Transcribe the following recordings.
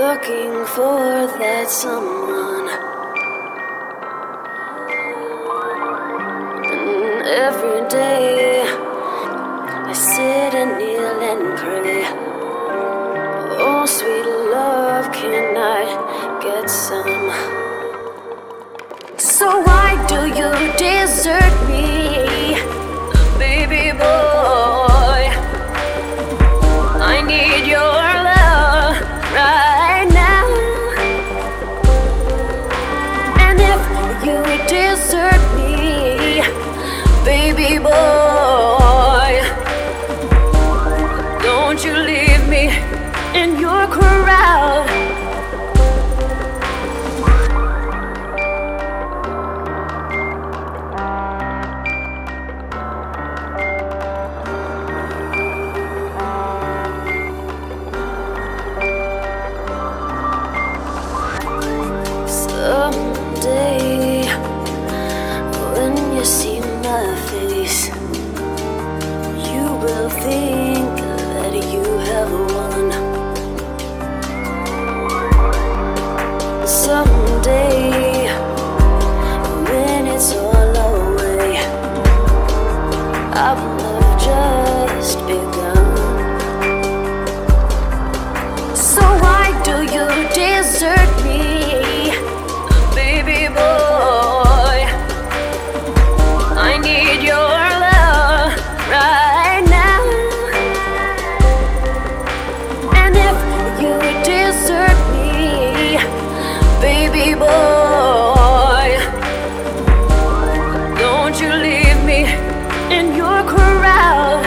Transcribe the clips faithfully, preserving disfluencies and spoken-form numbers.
looking for that someone. And every day I sit and kneel and pray. Oh, sweet love, can I get some? So why do you desert me, baby boy? I need your love right now. And if you desert me, baby boy, don't you leave me in your crowd. Someday, when you see my face, you will think that you have won. Someday, when it's all away, our love just begun. So why do you desert me, baby boy? I need your love right now. And if you desert me, baby boy, don't you leave me in your crowd.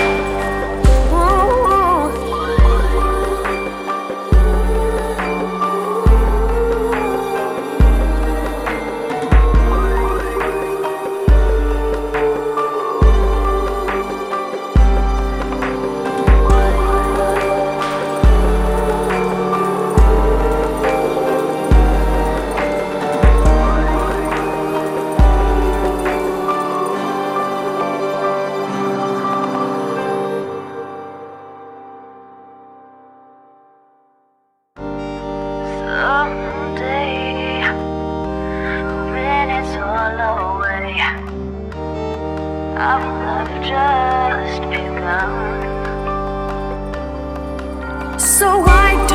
Someday, when it's all away, our love just begun. So why